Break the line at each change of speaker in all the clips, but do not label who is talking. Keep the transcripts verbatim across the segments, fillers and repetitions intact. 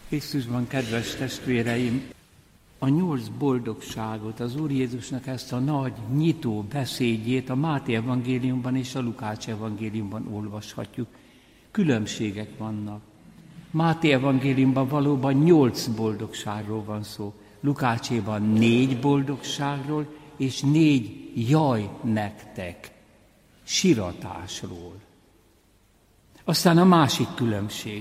Krisztusban, kedves testvéreim, a nyolc boldogságot, az Úr Jézusnak ezt a nagy nyitó beszédjét a Máté evangéliumban és a Lukács evangéliumban olvashatjuk. Különbségek vannak. Máté evangéliumban valóban nyolc boldogságról van szó, Lukácséban négy boldogságról és négy jaj nektek, siratásról. Aztán a másik különbség.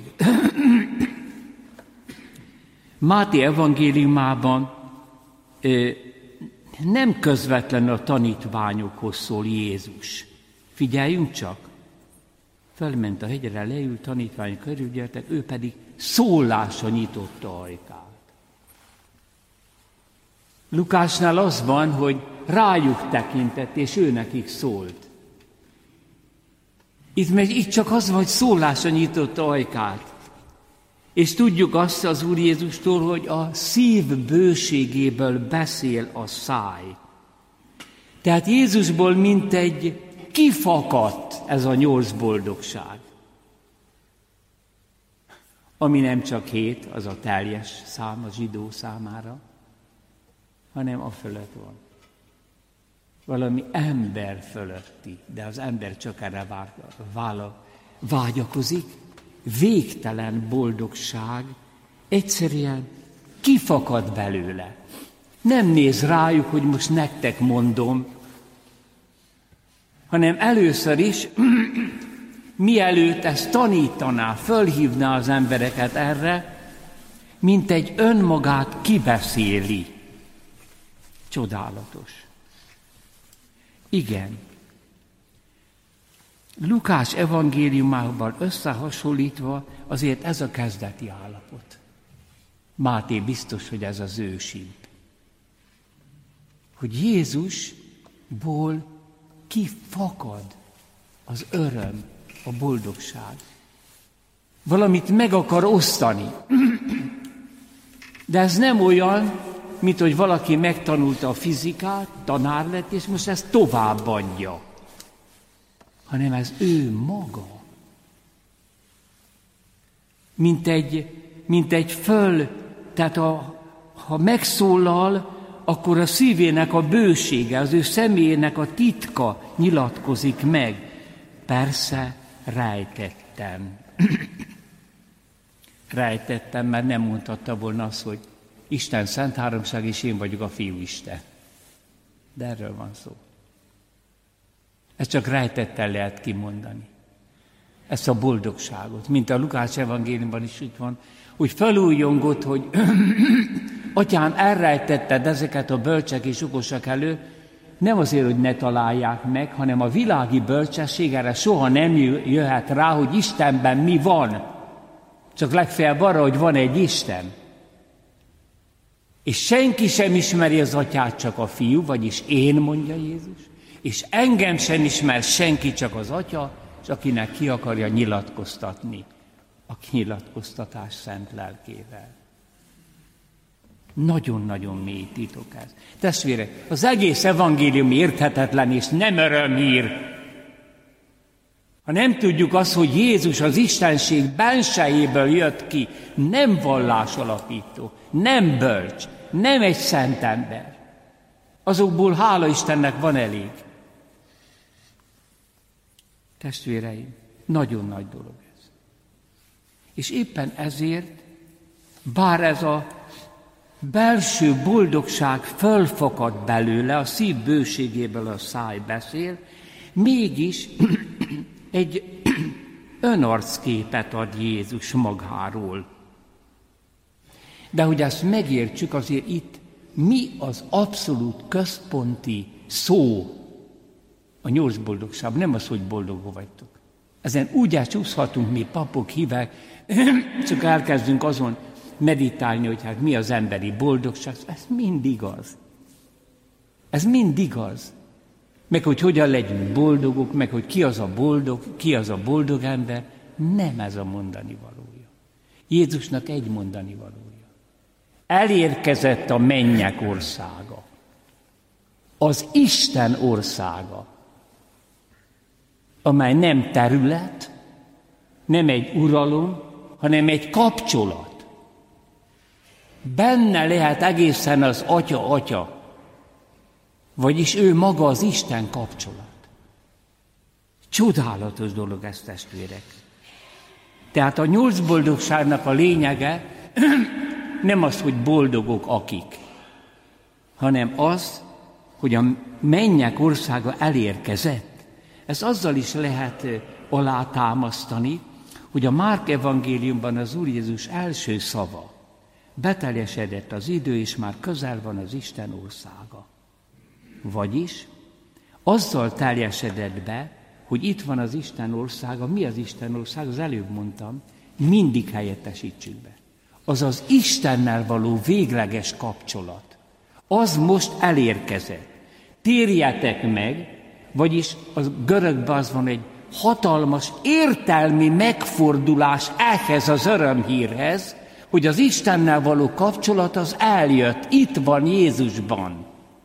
Máté evangéliumában ö, nem közvetlenül a tanítványokhoz szól Jézus. Figyeljünk csak! Fölment a hegyre, leült, tanítványok körülgyertek, ő pedig szólásra nyitotta ajkát. Lukácsnál az van, hogy rájuk tekintett, és ő nekik szólt. Itt, meg, itt csak az van, hogy szólásra nyitotta ajkát. És tudjuk azt az Úr Jézustól, hogy a szív bőségéből beszél a száj. Tehát Jézusból mintegy kifakadt ez a nyolc boldogság. Ami nem csak hét, az a teljes szám a zsidó számára, hanem a fölött van. Valami ember fölötti, de az ember csak erre vágyakozik. Végtelen boldogság egyszerűen kifakad belőle. Nem néz rájuk, hogy most nektek mondom, hanem először is, mielőtt ezt tanítaná, fölhívná az embereket erre, mint egy önmagát kibeszéli. Csodálatos. Igen. Lukács evangéliumával összehasonlítva azért ez a kezdeti állapot. Máté biztos, hogy ez az ősibb. Hogy Jézusból kifakad az öröm, a boldogság. Valamit meg akar osztani. De ez nem olyan, mint hogy valaki megtanulta a fizikát, tanár lett, és most ezt továbbadja. Hanem ez ő maga. Mint egy, mint egy föl, tehát a, ha megszólal, akkor a szívének a bősége, az ő személyének a titka nyilatkozik meg. Persze rejtettem. Rejtettem, mert nem mondhatta volna azt, hogy Isten szent háromság, és én vagyok a Fiú Isten. De erről van szó. Ezt csak rejtettel lehet kimondani. Ezt a boldogságot, mint a Lukács evangéliumban is itt van, hogy felújjongott, hogy Atyám, elrejtetted ezeket a bölcsek és okosak elő, nem azért, hogy ne találják meg, hanem a világi bölcsesség erre soha nem jöhet rá, hogy Istenben mi van. Csak legfeljebb arra, hogy van egy Isten. És senki sem ismeri az Atyát, csak a Fiú, vagyis én, mondja Jézus, és engem sem ismer senki, csak az Atya, és akinek ki akarja nyilatkoztatni a nyilatkoztatás szent lelkével. Nagyon-nagyon mély titok ez. Testvérek, az egész evangélium érthetetlen és nem örömhír. Ha nem tudjuk azt, hogy Jézus az Istenség bensejéből jött ki, nem vallásalapító, nem bölcs, nem egy szent ember. Azokból hála Istennek van elég. Testvéreim, nagyon nagy dolog ez. És éppen ezért, bár ez a belső boldogság fölfakad belőle, a szív bőségéből a száj beszél, mégis egy önarcképet ad Jézus magáról. De hogy ezt megértsük, azért itt mi az abszolút központi szó a nyolc boldogságban, nem az, hogy boldogok vagytok. Ezen úgy elcsúszhatunk mi papok, hívek, csak elkezdünk azon meditálni, hogy hát mi az emberi boldogság. Ez mind igaz. Ez mind igaz. Meg hogy hogyan legyünk boldogok, meg hogy ki az a boldog, ki az a boldog ember. Nem ez a mondani valója. Jézusnak egy mondani valója. Elérkezett a mennyek országa. Az Isten országa, amely nem terület, nem egy uralom, hanem egy kapcsolat. benne lehet egészen az atya-atya, vagyis ő maga az Isten kapcsolat. Csodálatos dolog ez, testvérek. Tehát a nyolc boldogságnak a lényege nem az, hogy boldogok akik, hanem az, hogy a mennyek országa elérkezett. Ez azzal is lehet alátámasztani, hogy a Márk evangéliumban az Úr Jézus első szava: beteljesedett az idő, és már közel van az Isten országa. Vagyis azzal teljesedett be, hogy itt van az Isten országa. Mi az Isten ország? Az előbb mondtam, mindig helyettesítsük be. Az az Istennel való végleges kapcsolat. Az most elérkezett. Térjetek meg, vagyis a görögben az van egy hatalmas értelmi megfordulás ehhez az örömhírhez, hogy az Istennel való kapcsolat az eljött, itt van Jézusban.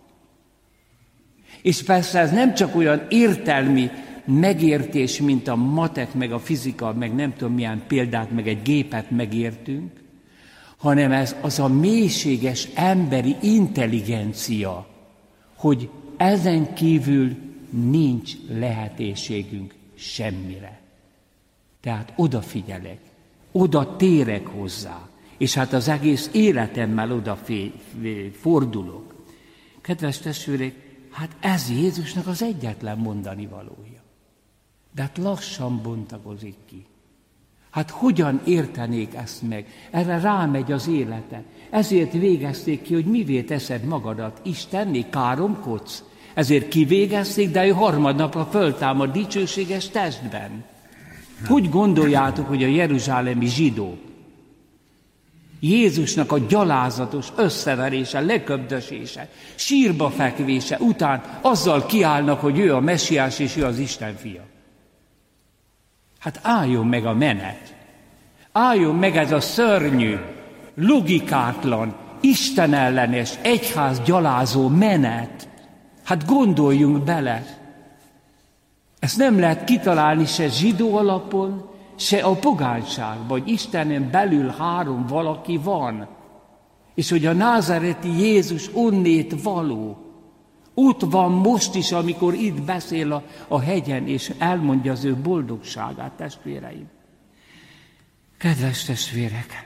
És persze ez nem csak olyan értelmi megértés, mint a matek, meg a fizika, meg nem tudom milyen példát, meg egy gépet megértünk, hanem ez az a mélységes emberi intelligencia, hogy ezen kívül nincs lehetőségünk semmire. Tehát odafigyelek, oda térek hozzá, és hát az egész életemmel oda fordulok. Kedves testvérek, hát ez Jézusnak az egyetlen mondani valója. De hát lassan bontakozik ki. Hát hogyan értenék ezt meg? Erre rámegy az élete. Ezért végezték ki, hogy mivé teszed magadat, Istenné, káromkodsz. Ezért kivégezték, de ő harmadnapra föltámad dicsőséges testben. Hogy gondoljátok, hogy a jeruzsálemi zsidók Jézusnak a gyalázatos összeverése, leköbdösése, sírba fekvése után azzal kiállnak, hogy ő a messiás és ő az Isten fia? Hát álljon meg a menet. Álljon meg ez a szörnyű, logikátlan, istenellenes, egyház gyalázó menet. Hát gondoljunk bele. Ezt nem lehet kitalálni se zsidó alapon, se a pogányságban, hogy Istenen belül három valaki van, és hogy a názáreti Jézus onnét való. Ott van most is, amikor itt beszél a, a hegyen, és elmondja az ő boldogságát, testvéreim. Kedves testvérek,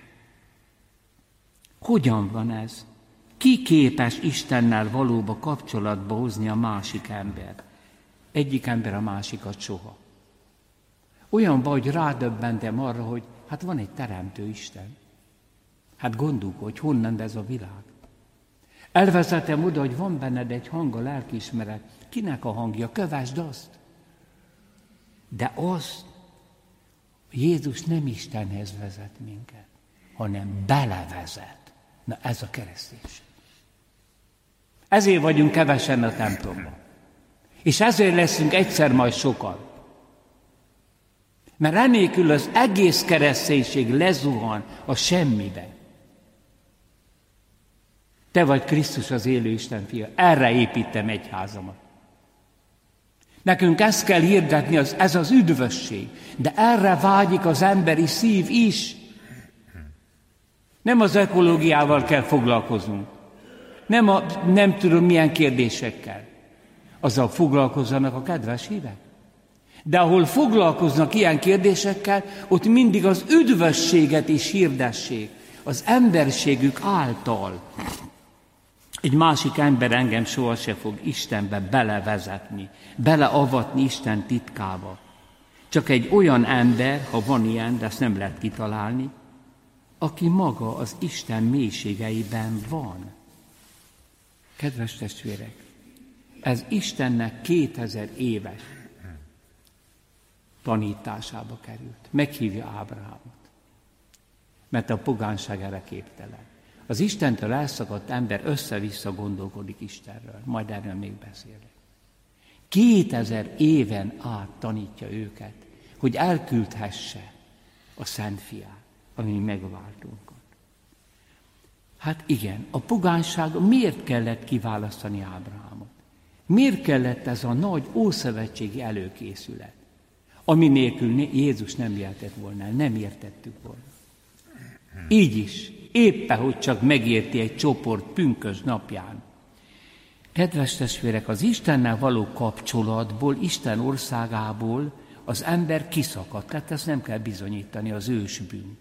hogyan van ez? Ki képes Istennel valóba kapcsolatba hozni a másik embert? Egyik ember a másikat soha. Olyan van, hogy rádöbbentem arra, hogy hát van egy teremtő Isten. Hát gondoljuk, hogy honnan ez a világ. Elvezetem oda, hogy van benned egy hang, a lelkiismeret. Kinek a hangja? Kövesd azt. De azt Jézus nem Istenhez vezet minket, hanem belevezet. Na ez a kereszténység. Ezért vagyunk kevesen a templomban. És ezért leszünk egyszer majd sokan. Mert enélkül az egész kereszténység lezuhan a semmibe. Te vagy Krisztus az élő Isten fia. Erre építem egyházamat. Nekünk ezt kell hirdetni, az, ez az üdvösség. De erre vágyik az emberi szív is. Nem az ökológiával kell foglalkoznunk. Nem, a, nem tudom milyen kérdésekkel. Azzal foglalkozzanak a kedves hívek. De ahol foglalkoznak ilyen kérdésekkel, ott mindig az üdvösséget is hirdessék. Az emberségük által. Egy másik ember engem sohasem fog Istenbe belevezetni, beleavatni Isten titkába. Csak egy olyan ember, ha van ilyen, de ezt nem lehet kitalálni, aki maga az Isten mélységeiben van. Kedves testvérek, ez Istennek kétezer éves tanításába került. Meghívja Ábrahámot, mert a pogányság erre képtelen. Az Istentől elszakadt ember össze-vissza gondolkodik Istenről. Majd erről még beszélek. Kétezer éven át tanítja őket, hogy elküldhesse a Szent Fiát, ami megváltunkat. Hát igen, a pogányság miért kellett kiválasztani Ábrahámot? Miért kellett ez a nagy ószövetségi előkészület, ami nélkül Jézus nem jöhetett volna el, nem értettük volna. Így is. éppen, hogy csak megérti egy csoport pünkösd napján. Kedves testvérek, az Istennel való kapcsolatból, Isten országából az ember kiszakadt, tehát ezt nem kell bizonyítani, az ősbűnt.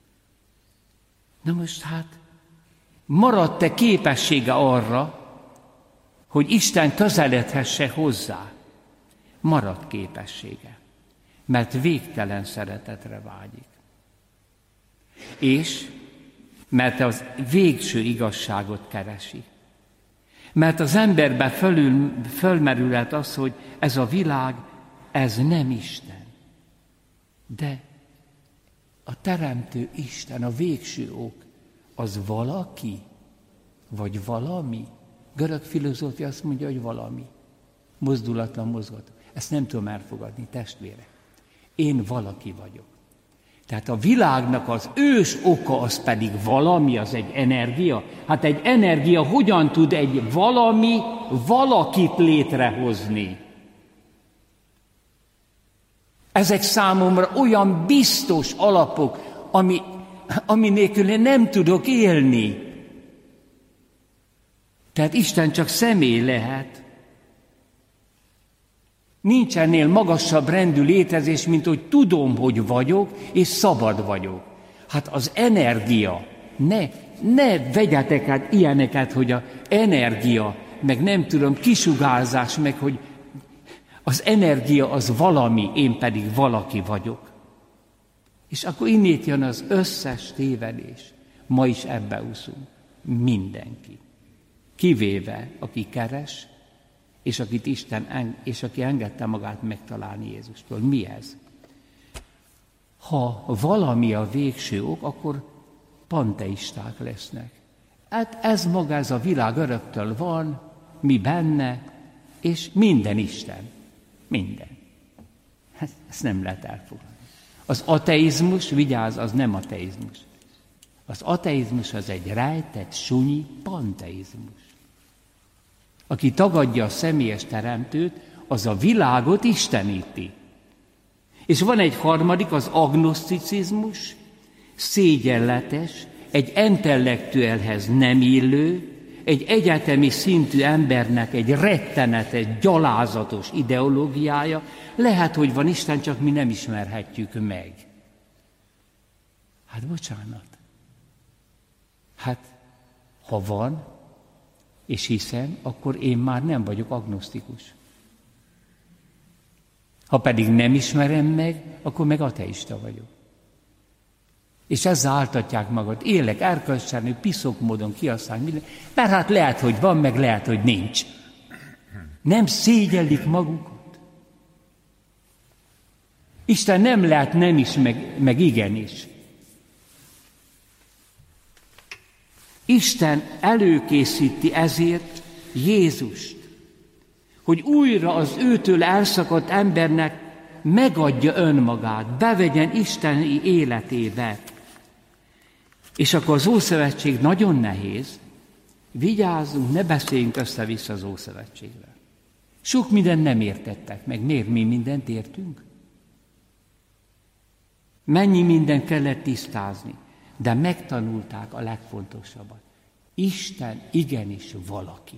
Na most hát, maradt-e képessége arra, hogy Isten közeledhesse hozzá? Maradt képessége, mert végtelen szeretetre vágyik. És mert az végső igazságot keresi. Mert az emberben fölül, fölmerülhet az, hogy ez a világ, ez nem Isten. De a teremtő Isten, a végső ok, az valaki, vagy valami? Görög filozófia azt mondja, hogy valami. Mozdulatlan, mozgató. Ezt nem tudom elfogadni, testvérek. Én valaki vagyok. Tehát a világnak az ős oka az pedig valami, az egy energia. Hát egy energia hogyan tud egy valami, valakit létrehozni? Ezek számomra olyan biztos alapok, ami, ami nélkül én nem tudok élni. Tehát Isten csak személy lehet. Nincs ennél magasabb rendű létezés, mint hogy tudom, hogy vagyok, és szabad vagyok. Hát az energia, ne, ne vegyetek át ilyeneket, hogy az energia, meg nem tudom, kisugárzás, meg hogy az energia az valami, én pedig valaki vagyok. És akkor innét jön az összes tévedés. Ma is ebbe úszunk. Mindenki. Kivéve, aki keres, és akit Isten, és aki engedte magát megtalálni Jézustól. Mi ez? Ha valami a végső ok, akkor panteisták lesznek. Hát ez maga, ez a világ öröktől van, mi benne, és minden Isten. Minden. Ezt nem lehet elfogadni. Az ateizmus, vigyázz, az nem ateizmus. Az ateizmus az egy rejtett, sunyi panteizmus. Aki tagadja a személyes teremtőt, az a világot isteníti. És van egy harmadik, az agnoszticizmus, szégyenletes, egy intellektuelhez nem illő, egy egyetemi szintű embernek egy rettenetes, gyalázatos ideológiája. Lehet, hogy van Isten, csak mi nem ismerhetjük meg. Hát bocsánat. Hát, ha van, és hiszem, akkor én már nem vagyok agnosztikus. Ha pedig nem ismerem meg, akkor meg ateista vagyok. És ezzel áltatják magad. Élek erkölcstelenül, piszok módon kihasználni minden, mert hát lehet, hogy van, meg lehet, hogy nincs. Nem szégyellik magukat. Isten nem lehet nem is, meg, meg igenis. Isten előkészíti ezért Jézust, hogy újra az őtől elszakadt embernek megadja önmagát, bevegyen isteni életébe. És akkor az Ószövetség nagyon nehéz. Vigyázzunk, ne beszéljünk össze-vissza az Ószövetségre. Sok mindent nem értettek meg. Miért mi mindent értünk? Mennyi mindent kellett tisztázni, de megtanulták a legfontosabbat. Isten igenis valaki.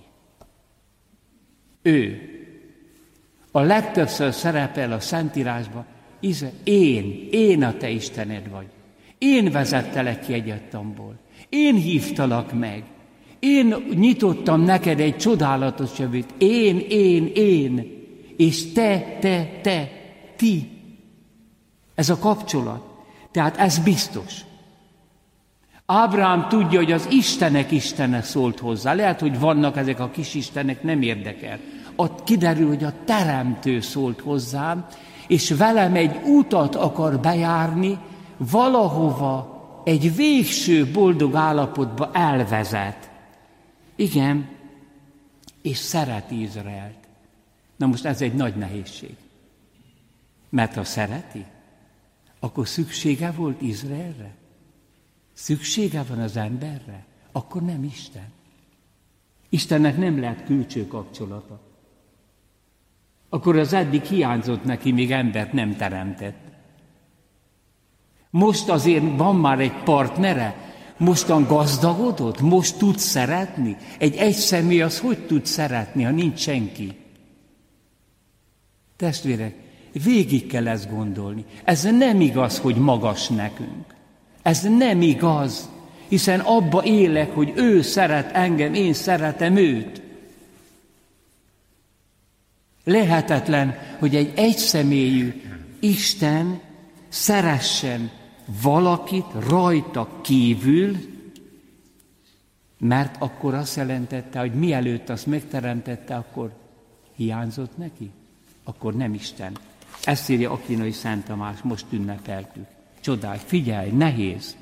Ő. A legtöbbször szerepel a Szentírásban, én, én a te Istened vagy. Én vezettelek ki Egyiptomból. Én hívtalak meg. Én nyitottam neked egy csodálatos jövőt. Én, én, én. És te, te, te, ti. Ez a kapcsolat. Tehát ez biztos. Ábrahám tudja, hogy az Istenek Istene szólt hozzá. Lehet, hogy vannak ezek a kis istenek, nem érdekel. Ott kiderül, hogy a Teremtő szólt hozzám, és velem egy utat akar bejárni, valahova egy végső boldog állapotba elvezet. Igen, és szereti Izraelt. Na most ez egy nagy nehézség. Mert ha szereti, akkor szüksége volt Izraelre? Szüksége van az emberre? Akkor nem Isten. Istennek nem lehet külső kapcsolata. Akkor az eddig hiányzott neki, még embert nem teremtett. Most azért van már egy partnere, Mostan gazdagodott? Most tudsz szeretni? Egy egy személy az hogy tud szeretni, ha nincs senki? Testvérek, végig kell ezt gondolni. Ez nem igaz, hogy magas nekünk. Ez nem igaz, hiszen abba élek, hogy ő szeret engem, én szeretem őt. Lehetetlen, hogy egy egyszemélyű Isten szeressen valakit rajta kívül, mert akkor azt jelentette, hogy mielőtt azt megteremtette, akkor hiányzott neki? Akkor nem Isten. Ezt írja Akinai Szent Tamás, most ünnepeltük. Csodálj, figyelj, nehéz.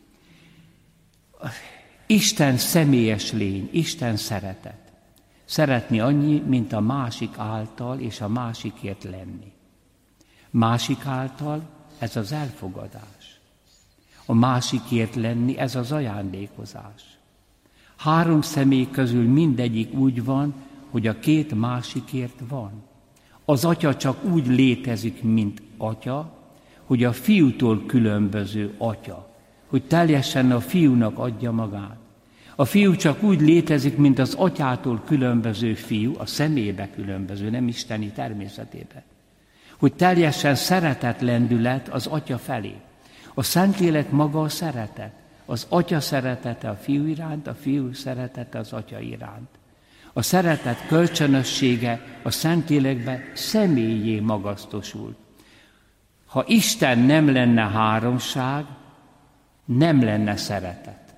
Isten személyes lény, Isten szeretet. Szeretni annyi, mint a másik által és a másikért lenni. Másik által ez az elfogadás. A másikért lenni ez az ajándékozás. Három személy közül mindegyik úgy van, hogy a két másikért van. Az atya csak úgy létezik, mint atya, hogy a fiútól különböző atya, hogy teljesen a fiúnak adja magát. A fiú csak úgy létezik, mint az atyától különböző fiú, a személybe különböző, nem isteni természetébe. Hogy teljesen szeretet lendület az atya felé. A Szentlélek maga a szeretet. Az atya szeretete a fiú iránt, a fiú szeretete az atya iránt. A szeretet kölcsönössége a Szentlélekben személyé magasztosul. Ha Isten nem lenne háromság, nem lenne szeretet.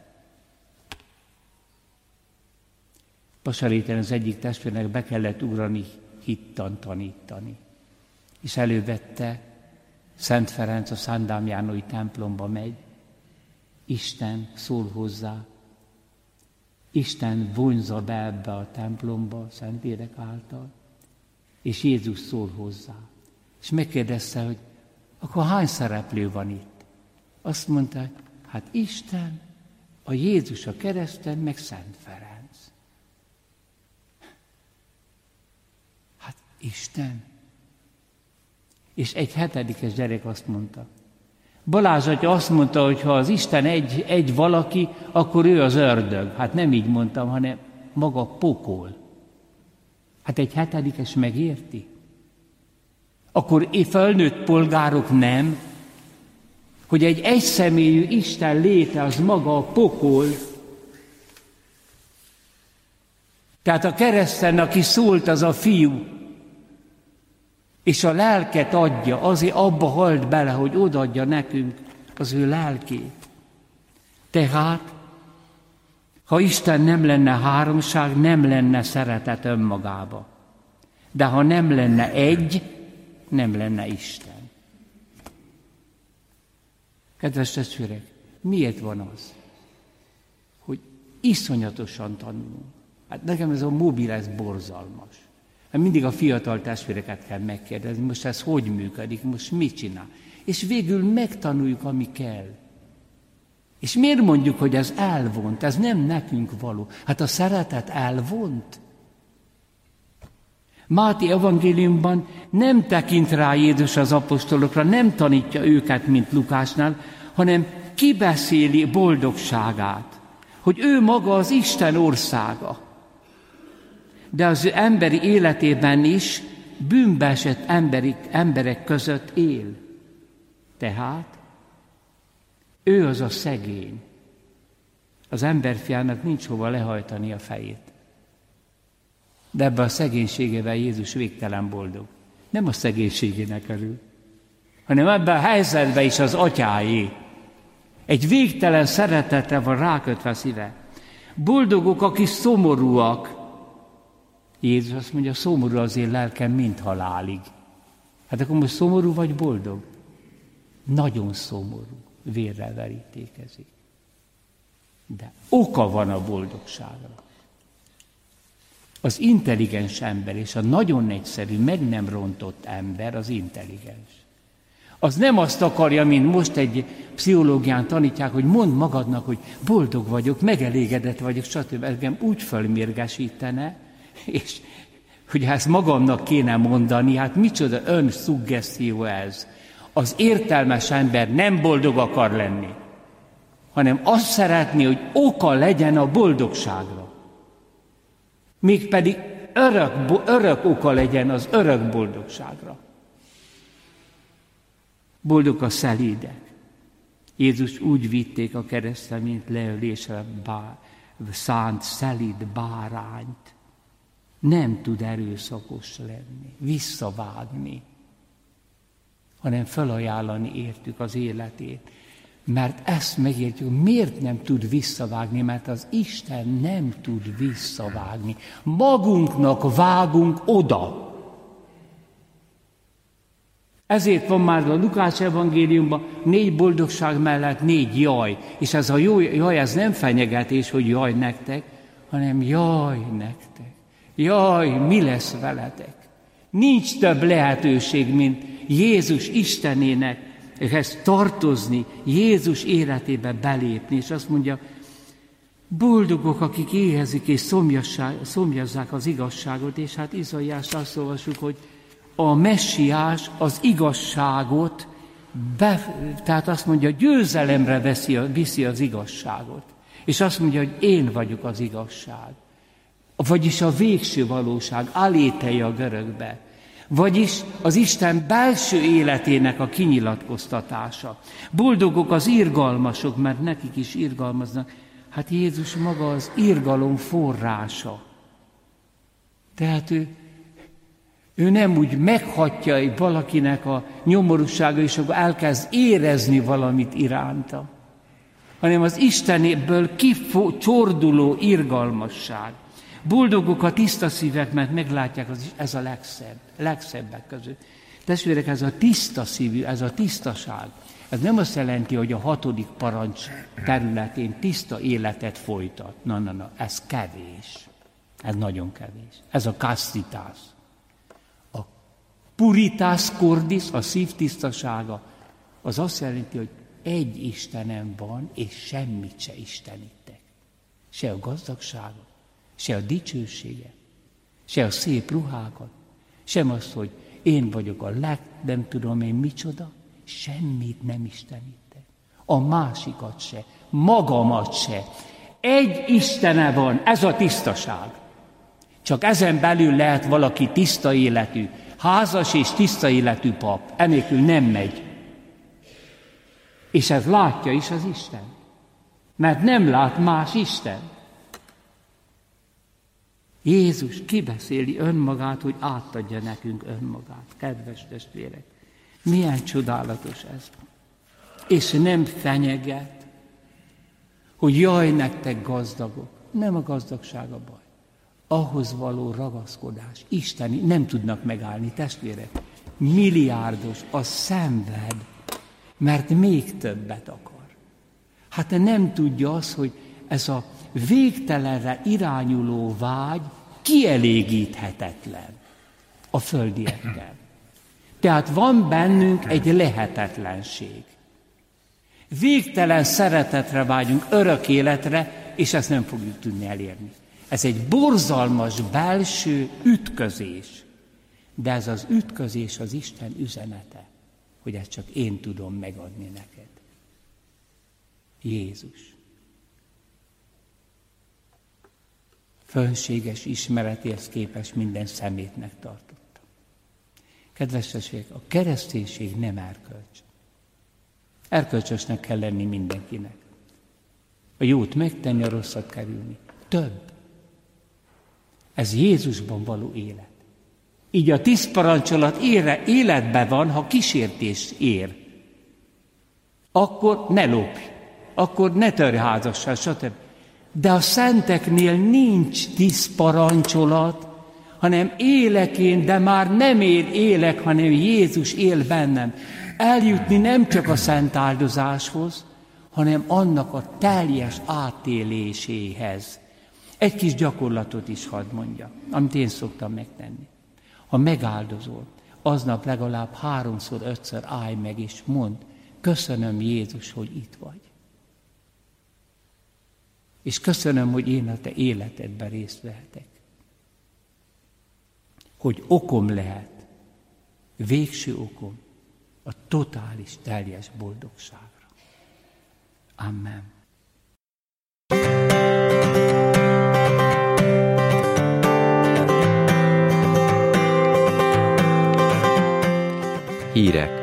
Pasaréten az egyik testvérnek be kellett ugrani hittan tanítani. És elővette, Szent Ferenc a Szándámjánói templomba megy, Isten szól hozzá, Isten vonzza be ebbe a templomba, Szentlélek által, és Jézus szól hozzá. És megkérdezte, hogy akkor hány szereplő van itt? Azt mondta, hát Isten, a Jézus a kereszten, meg Szent Ferenc. Hát Isten. És egy hetedikes gyerek azt mondta. Balázs atya azt mondta, hogy ha az Isten egy, egy valaki, akkor ő az ördög. Hát nem így mondtam, hanem maga pokol. Hát egy hetedikes megérti? Akkor felnőtt polgárok nem, hogy egy egyszemélyű Isten léte az maga a pokol. Tehát a kereszten, aki szólt, az a fiú, és a lelket adja, azért abba halt bele, hogy odaadja nekünk az ő lelkét. Tehát, ha Isten nem lenne háromság, nem lenne szeretet önmagába. De ha nem lenne egy, nem lenne Isten. Kedves testvérek, miért van az, hogy iszonyatosan tanulunk? Hát nekem ez a mobil, ez borzalmas. Hát mindig a fiatal testvéreket kell megkérdezni, most ez hogy működik, most mit csinál? És végül megtanuljuk, ami kell. És miért mondjuk, hogy ez elvont? Ez nem nekünk való. Hát a szeretet elvont. Máté evangéliumban nem tekint rá Jézus az apostolokra, nem tanítja őket, mint Lukásnál, hanem kibeszéli boldogságát, hogy ő maga az Isten országa. De az ő emberi életében is bűnbe esett emberi, emberek között él. Tehát ő az a szegény. Az emberfiának nincs hova lehajtani a fejét. De ebben a szegénységével Jézus végtelen boldog. Nem a szegénységének örül, hanem ebben a helyzetben is az atyáé. Egy végtelen szeretetre van rákötve a szíve. Boldogok, akik szomorúak. Jézus azt mondja, szomorú az én lelkem, mint halálig. Hát akkor most szomorú vagy boldog? Nagyon szomorú, vérrel verítékezik. De oka van a boldogságra. Az intelligens ember és a nagyon egyszerű, meg nem rontott ember az intelligens. Az nem azt akarja, mint most egy pszichológián tanítják, hogy mondd magadnak, hogy boldog vagyok, megelégedett vagyok, stb. Engem úgy fölmérgesítene, és hogy ezt magamnak kéne mondani, hát micsoda önszuggesztió ez. Az értelmes ember nem boldog akar lenni. hanem azt szeretné, hogy oka legyen a boldogságra. Mégpedig örök, örök oka legyen az örök boldogságra. Boldog a szelídek. Jézus úgy vitték a keresztre, mint leölésre bá, szánt szelíd bárányt. Nem tud erőszakos lenni, visszavágni, hanem felajánlani értük az életét. Mert ezt megértjük, miért nem tud visszavágni, mert az Isten nem tud visszavágni. Magunknak vágunk oda. Ezért van már a Lukács evangéliumban négy boldogság mellett négy jaj. És ez a jaj, ez nem fenyegetés, hogy jaj nektek, hanem jaj nektek. Jaj, mi lesz veletek? Nincs több lehetőség, mint Jézus Istenének ehhez tartozni, Jézus életébe belépni, és azt mondja, boldogok, akik éhezik és szomjazzák az igazságot, és hát Izaiás azt olvasjuk, hogy a messiás az igazságot, be, tehát azt mondja, győzelemre veszi, viszi az igazságot. És azt mondja, hogy én vagyok az igazság. Vagyis a végső valóság, aléteia a görögbe. Vagyis az Isten belső életének a kinyilatkoztatása. Boldogok az irgalmasok, mert nekik is irgalmaznak. Hát Jézus maga az irgalom forrása. Tehát ő, ő nem úgy meghatja valakinek a nyomorúsága, és akkor elkezd érezni valamit iránta, hanem az Istenből kicsorduló irgalmasság. Boldogok a tiszta szívek, mert meglátják, az, ez a legszebb, legszebbek közül. Testvérek, ez a tiszta szívű, ez a tisztaság, ez nem azt jelenti, hogy a hatodik parancs területén tiszta életet folytat. Na, na, na, ez kevés. Ez nagyon kevés. Ez a kasztitás. A puritás cordis, a szív tisztasága, az azt jelenti, hogy egy Istenem van, és semmit se istenítek. Se a gazdagságot, se a dicsőséget, se a szép ruhákat, sem az, hogy én vagyok a leg, nem tudom én micsoda, semmit nem istenítek. A másikat se, magamat se. Egy Istene van, ez a tisztaság. Csak ezen belül lehet valaki tiszta életű, házas és tiszta életű pap. Enélkül nem megy. És ez látja is az Isten. Mert nem lát más Isten. Jézus kibeszéli önmagát, hogy átadja nekünk önmagát. Kedves testvérek, milyen csodálatos ez. És nem fenyeget, hogy jaj, nektek gazdagok. Nem a gazdagság a baj. Ahhoz való ragaszkodás. Isteni, nem tudnak megállni, testvérek. Milliárdos, az szenved, mert még többet akar. Hát nem tudja az, hogy ez a végtelenre irányuló vágy kielégíthetetlen a földiekkel. Tehát van bennünk egy lehetetlenség. Végtelen szeretetre vágyunk, örök életre, és ezt nem fogjuk tudni elérni. Ez egy borzalmas belső ütközés. De ez az ütközés az Isten üzenete, hogy ezt csak én tudom megadni neked. Jézus. Fönséges ismeretéhez képest minden szemét megtartotta. Kedves testvérek, a kereszténység nem erkölcs. Erkölcsösnek kell lenni mindenkinek. A jót megtenni, a rosszat kerülni. Több. Ez Jézusban való élet. Így a tíz parancsolat ére, életben van, ha kísértés ér. Akkor ne lopj, akkor ne törj házasság, stb. De a szenteknél nincs tíz parancsolat, hanem élek én, de már nem én élek, hanem Jézus él bennem. Eljutni nem csak a szent áldozáshoz, hanem annak a teljes átéléséhez. Egy kis gyakorlatot is hadd mondja, amit én szoktam megtenni. Ha megáldozol, aznap legalább háromszor, ötször állj meg és mondd, köszönöm Jézus, hogy itt vagy. És köszönöm, hogy én a te életedben részt vehetek. Hogy okom lehet, végső okom a totális, teljes boldogságra. Amen.
Hírek